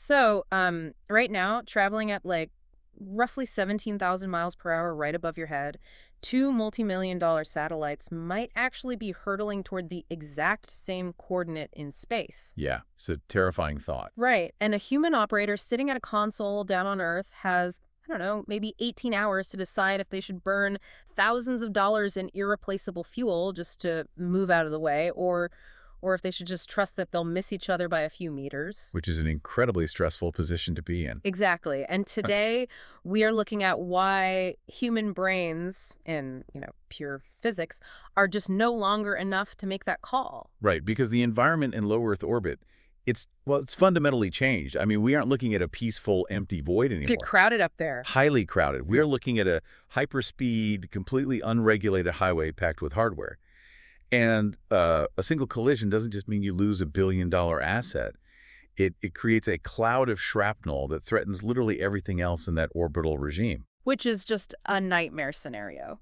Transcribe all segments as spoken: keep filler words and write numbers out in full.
So, um, right now, traveling at like roughly seventeen thousand miles per hour right above your head, two multi-million dollar satellites might actually be hurtling toward the exact same coordinate in space. Yeah, it's a terrifying thought. Right. And a human operator sitting at a console down on Earth has, I don't know, maybe eighteen hours to decide if they should burn thousands of dollars in irreplaceable fuel just to move out of the way, or or if they should just trust that they'll miss each other by a few meters. Which is an incredibly stressful position to be in. Exactly. And today we are looking at why human brains in, you know, pure physics are just no longer enough to make that call. Right, because the environment in low Earth orbit, it's, well, it's fundamentally changed. I mean, we aren't looking at a peaceful, empty void You're anymore. crowded up there. Highly crowded. We're looking at a hyperspeed, completely unregulated highway packed with hardware. And uh, a single collision doesn't just mean you lose a billion-dollar asset. It, it creates a cloud of shrapnel that threatens literally everything else in that orbital regime. Which is just a nightmare scenario.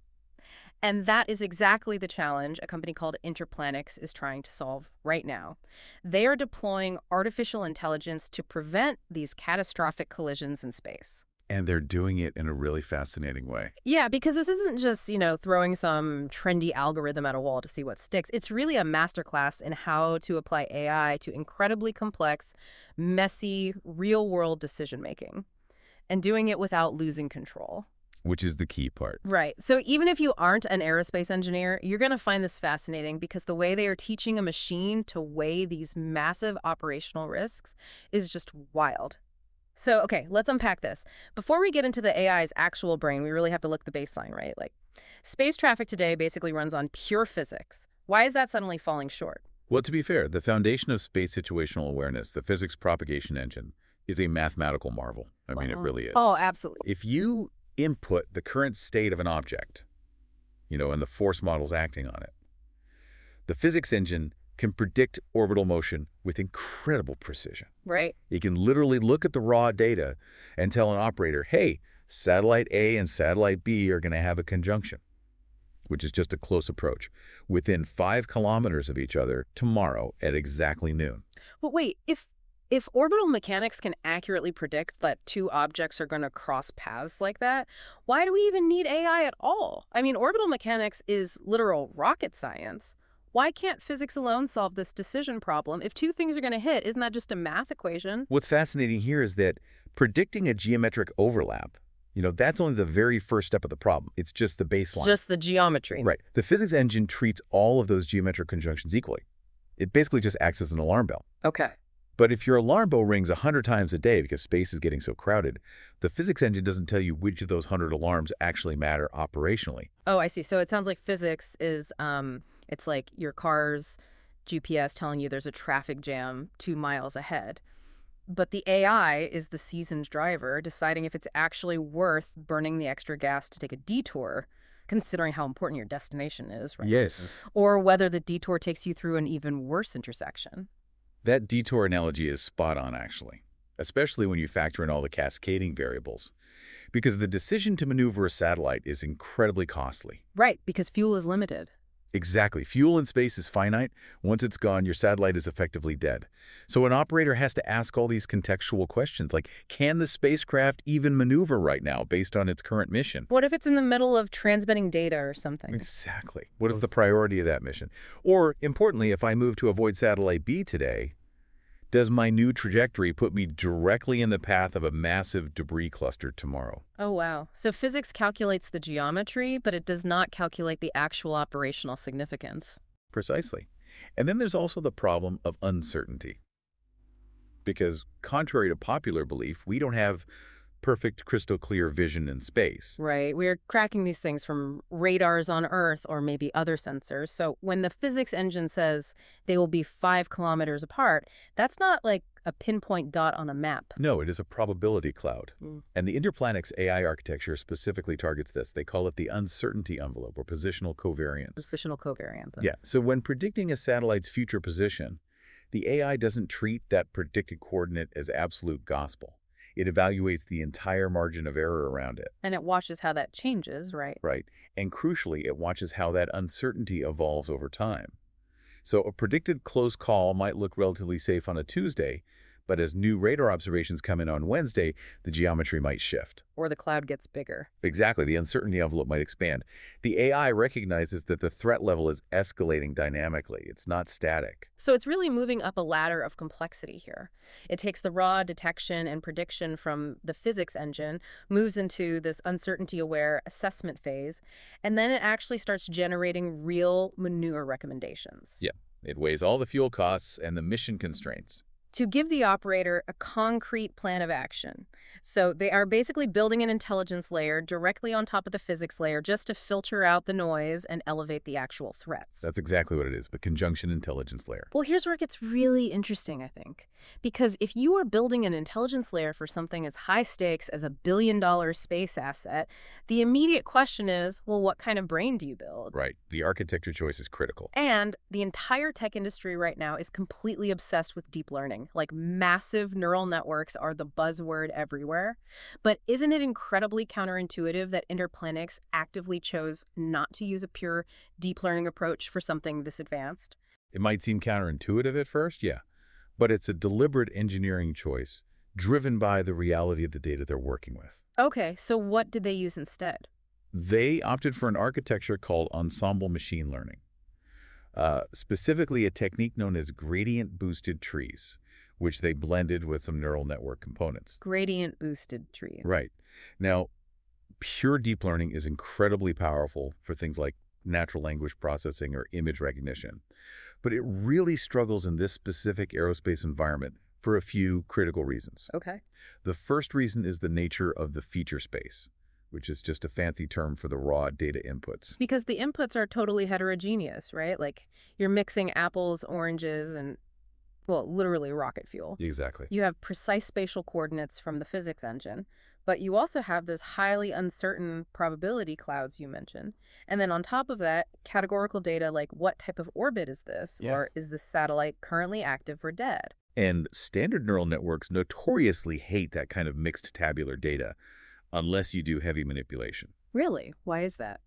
And that is exactly the challenge a company called Interplanix is trying to solve right now. They are deploying artificial intelligence to prevent these catastrophic collisions in space. And they're doing it in a really fascinating way. Yeah, because this isn't just, you know, throwing some trendy algorithm at a wall to see what sticks. It's really a masterclass in how to apply A I to incredibly complex, messy, real-world decision-making, and doing it without losing control. Which is the key part. Right. So even if you aren't an aerospace engineer, you're going to find this fascinating because the way they are teaching a machine to weigh these massive operational risks is just wild. So, okay, let's unpack this. Before we get into the A I's actual brain, we really have to look at the baseline, right? Like, space traffic today basically runs on pure physics. Why is that suddenly falling short? Well, to be fair, the foundation of space situational awareness, the physics propagation engine, is a mathematical marvel. I mean, it really is. Oh, absolutely. If you input the current state of an object, you know, and the force models acting on it, the physics engine can predict orbital motion with incredible precision. Right. It can literally look at the raw data and tell an operator, hey, satellite A and satellite B are going to have a conjunction, which is just a close approach, within five kilometers of each other tomorrow at exactly noon. But wait, if if orbital mechanics can accurately predict that two objects are going to cross paths like that, why do we even need A I at all? I mean, orbital mechanics is literal rocket science. Why can't physics alone solve this decision problem? If two things are going to hit, isn't that just a math equation? What's fascinating here is that predicting a geometric overlap, you know, that's only the very first step of the problem. It's just the baseline. Just the geometry. Right. The physics engine treats all of those geometric conjunctions equally. It basically just acts as an alarm bell. Okay. But if your alarm bell rings a hundred times a day because space is getting so crowded, the physics engine doesn't tell you which of those hundred alarms actually matter operationally. Oh, I see. So it sounds like physics is, um, it's like your car's G P S telling you there's a traffic jam two miles ahead. But the A I is the seasoned driver deciding if it's actually worth burning the extra gas to take a detour, considering how important your destination is, right? Yes. Or whether the detour takes you through an even worse intersection. That detour analogy is spot on, actually, especially when you factor in all the cascading variables. Because the decision to maneuver a satellite is incredibly costly. Right, because fuel is limited. Exactly. Fuel in space is finite. Once it's gone, your satellite is effectively dead. So an operator has to ask all these contextual questions, like, can the spacecraft even maneuver right now based on its current mission? What if it's in the middle of transmitting data or something? Exactly. What is the priority of that mission? Or, importantly, if I move to avoid satellite B today, does my new trajectory put me directly in the path of a massive debris cluster tomorrow? Oh, wow. So physics calculates the geometry, but it does not calculate the actual operational significance. Precisely. And then there's also the problem of uncertainty. Because contrary to popular belief, we don't have perfect crystal clear vision in space. Right. We're cracking these things from radars on Earth or maybe other sensors. So when the physics engine says they will be five kilometers apart, that's not like a pinpoint dot on a map. No, it is a probability cloud. Mm. And the Interplanix A I architecture specifically targets this. They call it the uncertainty envelope or positional covariance. Positional covariance. Yeah. So when predicting a satellite's future position, the A I doesn't treat that predicted coordinate as absolute gospel. It evaluates the entire margin of error around it. And it watches how that changes, right? Right. And crucially, it watches how that uncertainty evolves over time. So a predicted close call might look relatively safe on a Tuesday, But as new radar observations come in on Wednesday, the geometry might shift. Or the cloud gets bigger. Exactly. The uncertainty envelope might expand. The A I recognizes that the threat level is escalating dynamically. It's not static. So it's really moving up a ladder of complexity here. It takes the raw detection and prediction from the physics engine, moves into this uncertainty-aware assessment phase, and then it actually starts generating real maneuver recommendations. Yeah. It weighs all the fuel costs and the mission constraints To give the operator a concrete plan of action. So they are basically building an intelligence layer directly on top of the physics layer just to filter out the noise and elevate the actual threats. That's exactly what it is, but conjunction intelligence layer. Well, here's where it gets really interesting, I think. Because if you are building an intelligence layer for something as high stakes as a billion dollar space asset, the immediate question is, well, what kind of brain do you build? Right. The architecture choice is critical. And the entire tech industry right now is completely obsessed with deep learning. Like, massive neural networks are the buzzword everywhere. But isn't it incredibly counterintuitive that Interplanix actively chose not to use a pure deep learning approach for something this advanced? It might seem counterintuitive at first, yeah, but it's a deliberate engineering choice driven by the reality of the data they're working with. Okay, so what did they use instead? They opted for an architecture called ensemble machine learning, uh, specifically a technique known as gradient-boosted trees, which they blended with some neural network components. Gradient-boosted trees. Right. Now, pure deep learning is incredibly powerful for things like natural language processing or image recognition, but it really struggles in this specific aerospace environment for a few critical reasons. Okay. The first reason is the nature of the feature space, which is just a fancy term for the raw data inputs. Because the inputs are totally heterogeneous, right? Like, you're mixing apples, oranges, and, well, literally rocket fuel. Exactly. You have precise spatial coordinates from the physics engine, but you also have those highly uncertain probability clouds you mentioned. And then on top of that, categorical data like what type of orbit is this? Yeah. Or is this satellite currently active or dead? And standard neural networks notoriously hate that kind of mixed tabular data unless you do heavy manipulation. Really? Why is that?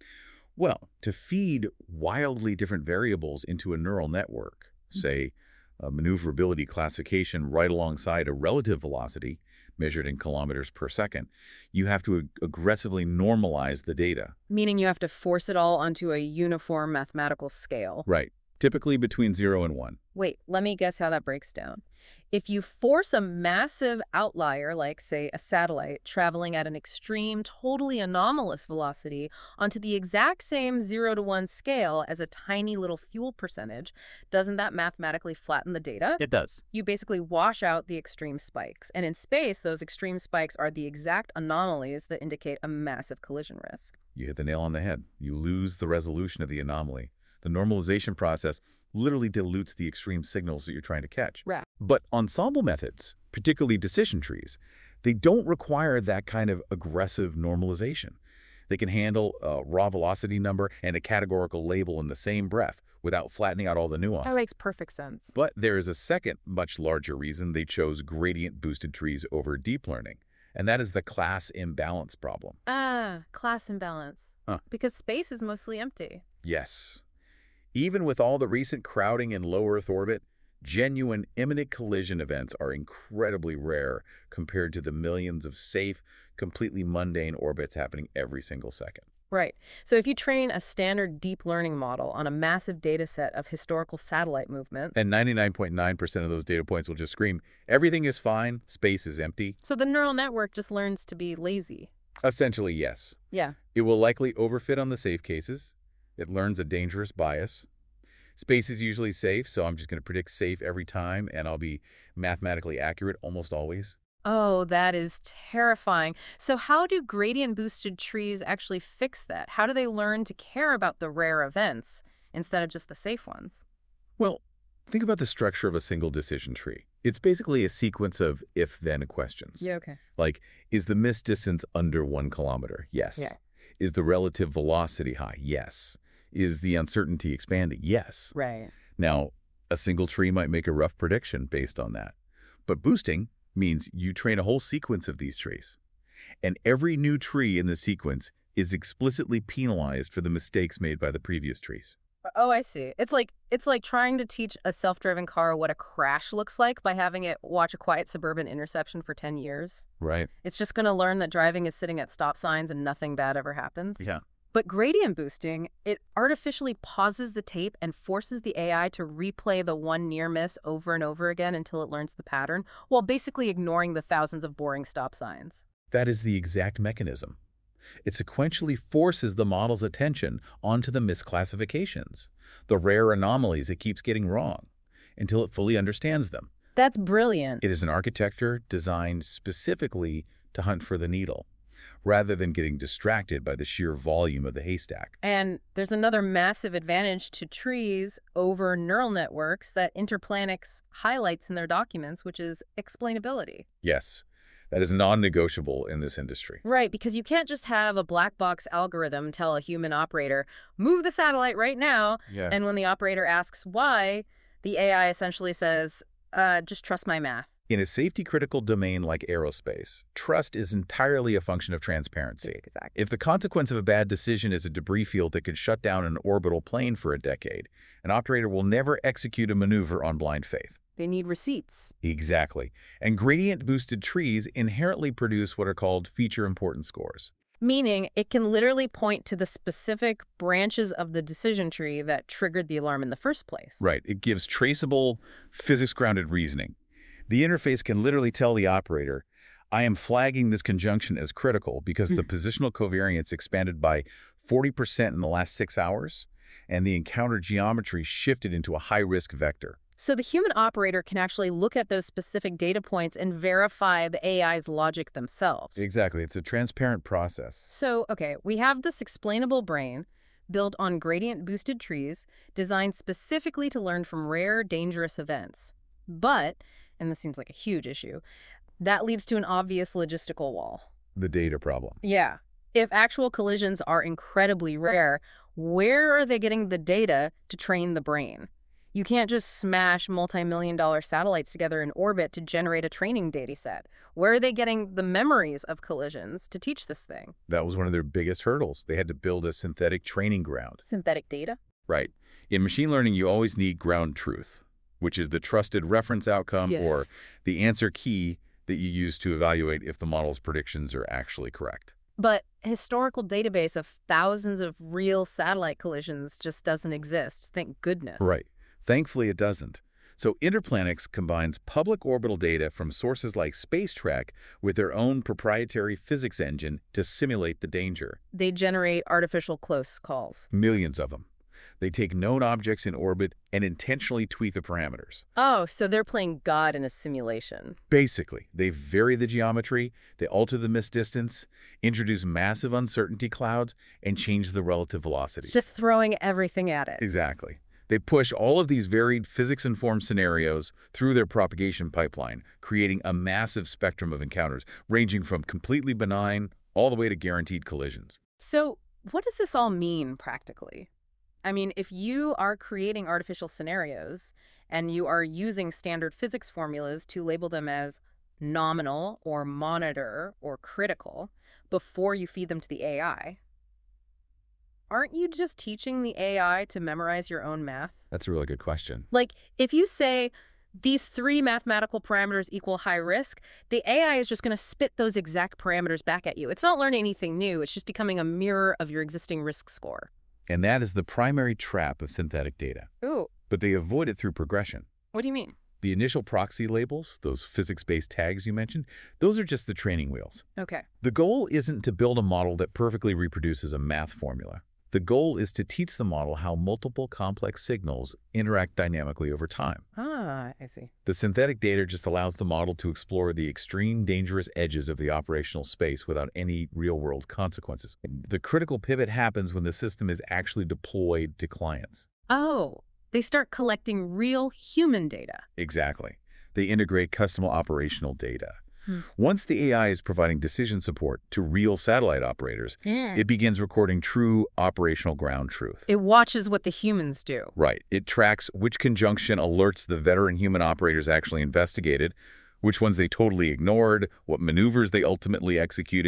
Well, to feed wildly different variables into a neural network, say a maneuverability classification right alongside a relative velocity measured in kilometers per second, you have to ag aggressively normalize the data. Meaning you have to force it all onto a uniform mathematical scale. Right. Typically between zero and one. Wait, let me guess how that breaks down. If you force a massive outlier, like, say, a satellite traveling at an extreme, totally anomalous velocity onto the exact same zero to one scale as a tiny little fuel percentage, doesn't that mathematically flatten the data? It does. You basically wash out the extreme spikes. And in space, those extreme spikes are the exact anomalies that indicate a massive collision risk. You hit the nail on the head. You lose the resolution of the anomaly. The normalization process literally dilutes the extreme signals that you're trying to catch. Right. But ensemble methods, particularly decision trees, they don't require that kind of aggressive normalization. They can handle a raw velocity number and a categorical label in the same breath without flattening out all the nuance. That makes perfect sense. But there is a second, much larger reason they chose gradient-boosted trees over deep learning, and that is the class imbalance problem. Ah, class imbalance. Huh. Because space is mostly empty. Yes. Even with all the recent crowding in low Earth orbit, genuine imminent collision events are incredibly rare compared to the millions of safe, completely mundane orbits happening every single second. Right. So if you train a standard deep learning model on a massive data set of historical satellite movements, And ninety-nine point nine percent of those data points will just scream, everything is fine, space is empty. so the neural network just learns to be lazy. Essentially, yes. Yeah. It will likely overfit on the safe cases. It learns a dangerous bias. Space is usually safe, so I'm just going to predict safe every time, and I'll be mathematically accurate almost always. Oh, that is terrifying. So how do gradient-boosted trees actually fix that? How do they learn to care about the rare events instead of just the safe ones? Well, think about the structure of a single decision tree. It's basically a sequence of if-then questions. Yeah, okay. Like, is the missed distance under one kilometer? Yes. Yeah. Is the relative velocity high? Yes. Is the uncertainty expanding? Yes. Right. Now, a single tree might make a rough prediction based on that. But boosting means you train a whole sequence of these trees. And every new tree in the sequence is explicitly penalized for the mistakes made by the previous trees. Oh, I see. It's like it's like trying to teach a self-driving car what a crash looks like by having it watch a quiet suburban interception for ten years. Right. It's just going to learn that driving is sitting at stop signs and nothing bad ever happens. Yeah. But gradient boosting, it artificially pauses the tape and forces the A I to replay the one near miss over and over again until it learns the pattern, while basically ignoring the thousands of boring stop signs. That is the exact mechanism. It sequentially forces the model's attention onto the misclassifications, the rare anomalies it keeps getting wrong, until it fully understands them. That's brilliant. It is an architecture designed specifically to hunt for the needle, rather than getting distracted by the sheer volume of the haystack. And there's another massive advantage to trees over neural networks that Interplanix highlights in their documents, which is explainability. Yes, that is non-negotiable in this industry. Right, because you can't just have a black box algorithm tell a human operator, move the satellite right now, Yeah. and when the operator asks why, the A I essentially says, uh, just trust my math. In a safety-critical domain like aerospace, trust is entirely a function of transparency. Exactly. If the consequence of a bad decision is a debris field that could shut down an orbital plane for a decade, an operator will never execute a maneuver on blind faith. They need receipts. Exactly. And gradient-boosted trees inherently produce what are called feature importance scores. Meaning it can literally point to the specific branches of the decision tree that triggered the alarm in the first place. Right. It gives traceable, physics-grounded reasoning. The interface can literally tell the operator, I am flagging this conjunction as critical because the positional covariance expanded by forty percent in the last six hours, and the encounter geometry shifted into a high-risk vector. So the human operator can actually look at those specific data points and verify the A I's logic themselves. Exactly. It's a transparent process. So, okay, we have this explainable brain built on gradient-boosted trees designed specifically to learn from rare, dangerous events. But, and this seems like a huge issue, that leads to an obvious logistical wall. The data problem. Yeah. If actual collisions are incredibly rare, where are they getting the data to train the brain? You can't just smash multi-million dollar satellites together in orbit to generate a training data set. Where are they getting the memories of collisions to teach this thing? That was one of their biggest hurdles. They had to build a synthetic training ground. Synthetic data? Right. In machine learning, you always need ground truth, which is the trusted reference outcome Yeah. or the answer key that you use to evaluate if the model's predictions are actually correct. But historical database of thousands of real satellite collisions just doesn't exist. Thank goodness. Right. Thankfully, it doesn't. So Interplanix combines public orbital data from sources like SpaceTrack with their own proprietary physics engine to simulate the danger. They generate artificial close calls. Millions of them. They take known objects in orbit and intentionally tweak the parameters. Oh, so they're playing God in a simulation. Basically, they vary the geometry, they alter the missed distance, introduce massive uncertainty clouds, and change the relative velocity. It's just throwing everything at it. Exactly. They push all of these varied physics-informed scenarios through their propagation pipeline, creating a massive spectrum of encounters, ranging from completely benign all the way to guaranteed collisions. So what does this all mean practically? I mean, if you are creating artificial scenarios and you are using standard physics formulas to label them as nominal or monitor or critical before you feed them to the A I, aren't you just teaching the A I to memorize your own math? That's a really good question. Like, if you say these three mathematical parameters equal high risk, the A I is just going to spit those exact parameters back at you. It's not learning anything new. It's just becoming a mirror of your existing risk score. And that is the primary trap of synthetic data. Ooh, But they avoid it through progression. what do you mean? The initial proxy labels, those physics-based tags you mentioned, those are just the training wheels. Okay. The goal isn't to build a model that perfectly reproduces a math formula. The goal is to teach the model how multiple complex signals interact dynamically over time. Ah, I see. The synthetic data just allows the model to explore the extreme dangerous edges of the operational space without any real-world consequences. The critical pivot happens when the system is actually deployed to clients. Oh, they start collecting real human data. Exactly. They integrate custom operational data. Hmm. Once the A I is providing decision support to real satellite operators, Yeah. it begins recording true operational ground truth. It watches what the humans do. Right. It tracks which conjunction alerts the veteran human operators actually investigated, which ones they totally ignored, what maneuvers they ultimately executed,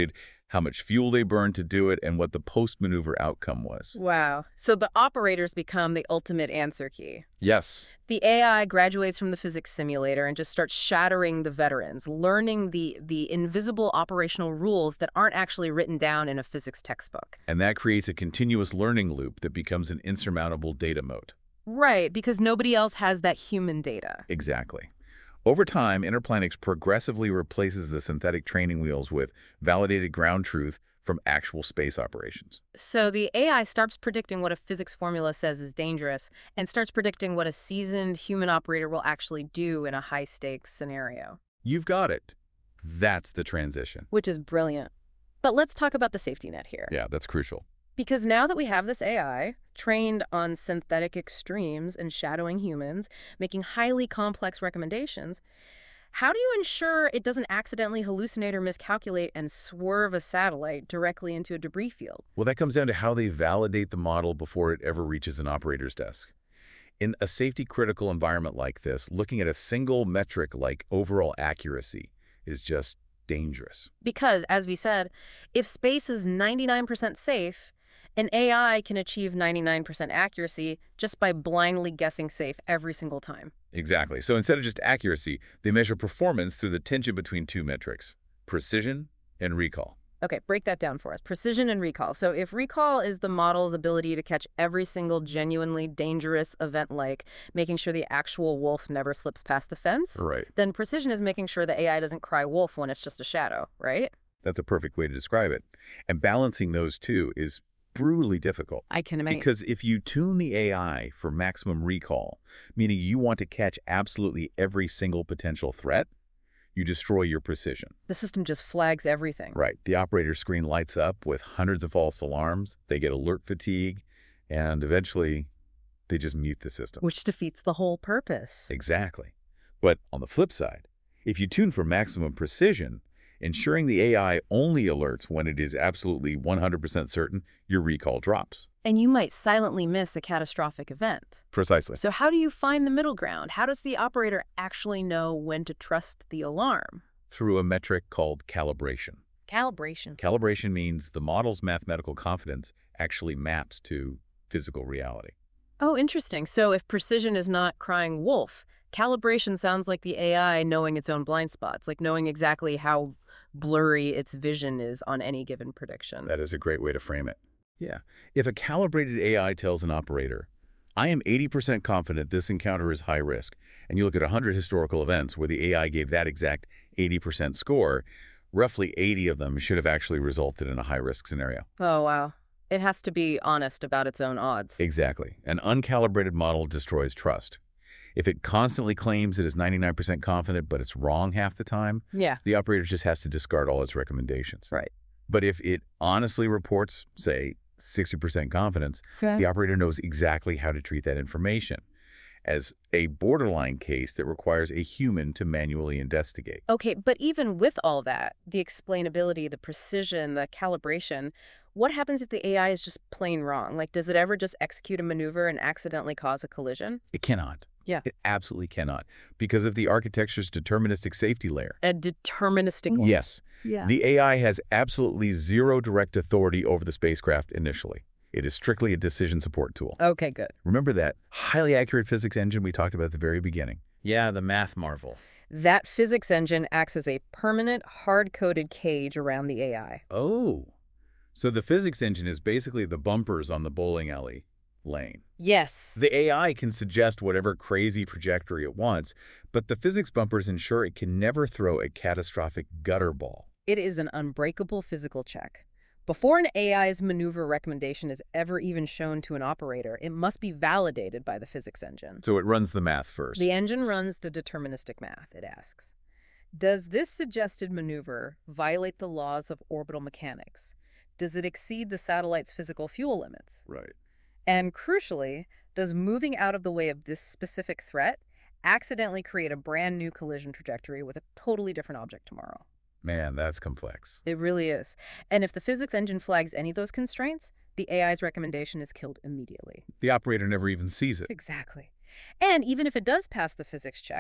how much fuel they burned to do it, and what the post-maneuver outcome was. Wow. So the operators become the ultimate answer key. Yes. The A I graduates from the physics simulator and just starts shattering the veterans, learning the, the invisible operational rules that aren't actually written down in a physics textbook. And that creates a continuous learning loop that becomes an insurmountable data moat. Right, because nobody else has that human data. Exactly. Over time, Interplanix progressively replaces the synthetic training wheels with validated ground truth from actual space operations. So the A I stops predicting what a physics formula says is dangerous and starts predicting what a seasoned human operator will actually do in a high-stakes scenario. You've got it. That's the transition. Which is brilliant. But let's talk about the safety net here. Yeah, that's crucial. Because now that we have this A I, trained on synthetic extremes and shadowing humans, making highly complex recommendations, how do you ensure it doesn't accidentally hallucinate or miscalculate and swerve a satellite directly into a debris field? Well, that comes down to how they validate the model before it ever reaches an operator's desk. In a safety-critical environment like this, looking at a single metric like overall accuracy is just dangerous. Because, as we said, if space is ninety-nine percent safe, an A I can achieve ninety-nine percent accuracy just by blindly guessing safe every single time. Exactly. So instead of just accuracy, they measure performance through the tension between two metrics, precision and recall. Okay, break that down for us. Precision and recall. So if recall is the model's ability to catch every single genuinely dangerous event, like making sure the actual wolf never slips past the fence, Right. then precision is making sure the A I doesn't cry wolf when it's just a shadow, right? That's a perfect way to describe it. And balancing those two is brutally difficult. I can imagine. Because if you tune the A I for maximum recall, meaning you want to catch absolutely every single potential threat, you destroy your precision. The system just flags everything. Right. The operator screen lights up with hundreds of false alarms. They get alert fatigue, and eventually they just mute the system. Which defeats the whole purpose. Exactly. But on the flip side, if you tune for maximum precision, ensuring the A I only alerts when it is absolutely one hundred percent certain, your recall drops. And you might silently miss a catastrophic event. Precisely. So how do you find the middle ground? How does the operator actually know when to trust the alarm? Through a metric called calibration. Calibration. Calibration means the model's mathematical confidence actually maps to physical reality. Oh, interesting. So if precision is not crying wolf, calibration sounds like the A I knowing its own blind spots, like knowing exactly how blurry its vision is on any given prediction. That is a great way to frame it. Yeah. If a calibrated A I tells an operator, I am eighty percent confident this encounter is high risk, and you look at one hundred historical events where the A I gave that exact eighty percent score, roughly eighty of them should have actually resulted in a high-risk scenario. Oh, wow. It has to be honest about its own odds. Exactly. An uncalibrated model destroys trust. If it constantly claims it is ninety-nine percent confident, but it's wrong half the time, Yeah. the operator just has to discard all its recommendations. Right. But if it honestly reports, say, sixty percent confidence, the operator knows exactly how to treat that information as a borderline case that requires a human to manually investigate. Okay, but even with all that, the explainability, the precision, the calibration, what happens if the A I is just plain wrong? Like, does it ever just execute a maneuver and accidentally cause a collision? It cannot. Yeah. It absolutely cannot because of the architecture's deterministic safety layer. A deterministic one. Yes. Yeah. The A I has absolutely zero direct authority over the spacecraft initially. It is strictly a decision support tool. Okay, good. Remember that highly accurate physics engine we talked about at the very beginning? Yeah, the math marvel. That physics engine acts as a permanent, hard-coded cage around the A I. Oh. So the physics engine is basically the bumpers on the bowling alley lane. Yes. The A I can suggest whatever crazy trajectory it wants, but the physics bumpers ensure it can never throw a catastrophic gutter ball. It is an unbreakable physical check. Before an A I's maneuver recommendation is ever even shown to an operator, it must be validated by the physics engine. So it runs the math first. The engine runs the deterministic math. It asks, does this suggested maneuver violate the laws of orbital mechanics? Does it exceed the satellite's physical fuel limits? Right. And crucially, does moving out of the way of this specific threat accidentally create a brand new collision trajectory with a totally different object tomorrow? Man, that's complex. It really is. And if the physics engine flags any of those constraints, the A I's recommendation is killed immediately. The operator never even sees it. Exactly. And even if it does pass the physics check,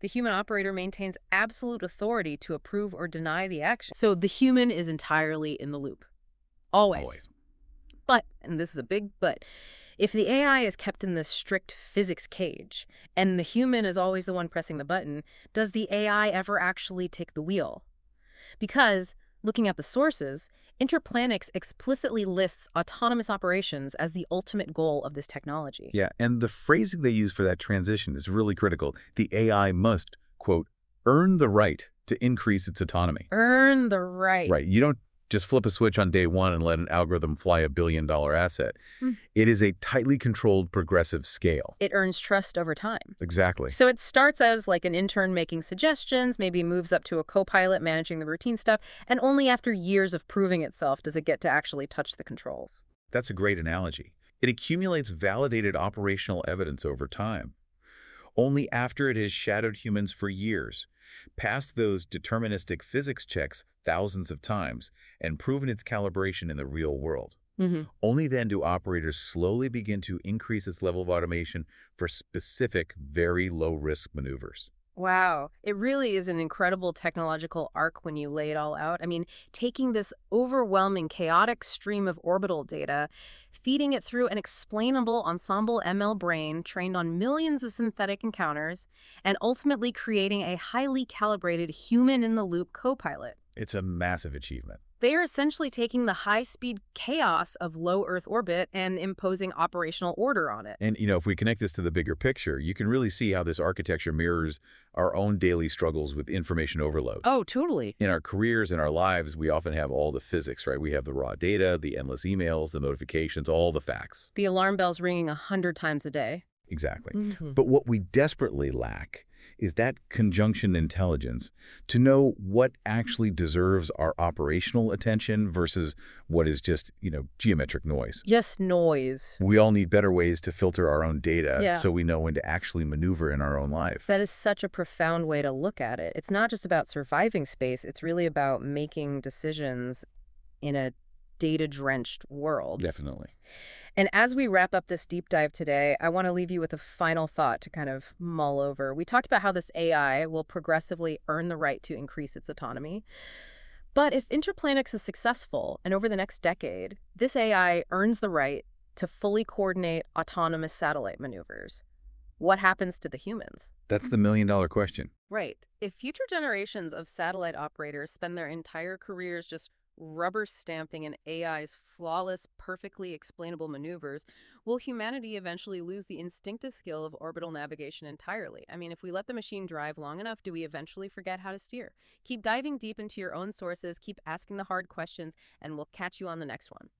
The human operator maintains absolute authority to approve or deny the action. So the human is entirely in the loop. Always. Always. But, and this is a big but, if the A I is kept in this strict physics cage, and the human is always the one pressing the button, does the A I ever actually take the wheel? Because, looking at the sources, Interplanix explicitly lists autonomous operations as the ultimate goal of this technology. Yeah, and the phrasing they use for that transition is really critical. The A I must, quote, earn the right to increase its autonomy. Earn the right. Right. You don't just flip a switch on day one and let an algorithm fly a billion dollar asset. Mm. It is a tightly controlled progressive scale. It earns trust over time. Exactly. So it starts as like an intern making suggestions, maybe moves up to a co-pilot managing the routine stuff, and only after years of proving itself does it get to actually touch the controls. That's a great analogy. It accumulates validated operational evidence over time. Only after it has shadowed humans for years, passed those deterministic physics checks thousands of times, and proven its calibration in the real world. Mm-hmm. Only then do operators slowly begin to increase its level of automation for specific, very low-risk maneuvers. Wow. It really is an incredible technological arc when you lay it all out. I mean, taking this overwhelming, chaotic stream of orbital data, feeding it through an explainable ensemble M L brain trained on millions of synthetic encounters, and ultimately creating a highly calibrated human-in-the-loop co-pilot. It's a massive achievement. They are essentially taking the high-speed chaos of low Earth orbit and imposing operational order on it. And, you know, if we connect this to the bigger picture, you can really see how this architecture mirrors our own daily struggles with information overload. Oh, totally. In our careers, in our lives, we often have all the physics, right? We have the raw data, the endless emails, the notifications, all the facts. The alarm bell's ringing a hundred times a day. Exactly. Mm-hmm. But what we desperately lack is that conjunction intelligence to know what actually deserves our operational attention versus what is just, you know, geometric noise. Just noise. We all need better ways to filter our own data Yeah. so we know when to actually maneuver in our own life. That is such a profound way to look at it. It's not just about surviving space. It's really about making decisions in a data-drenched world. Definitely. And as we wrap up this deep dive today, I want to leave you with a final thought to kind of mull over. We talked about how this A I will progressively earn the right to increase its autonomy. But if Interplanix is successful, and over the next decade, this A I earns the right to fully coordinate autonomous satellite maneuvers, what happens to the humans? That's the million dollar question. Right. If future generations of satellite operators spend their entire careers just rubber stamping an A I's flawless, perfectly explainable maneuvers, will humanity eventually lose the instinctive skill of orbital navigation entirely? I mean, if we let the machine drive long enough, do we eventually forget how to steer? Keep diving deep into your own sources, keep asking the hard questions, and we'll catch you on the next one.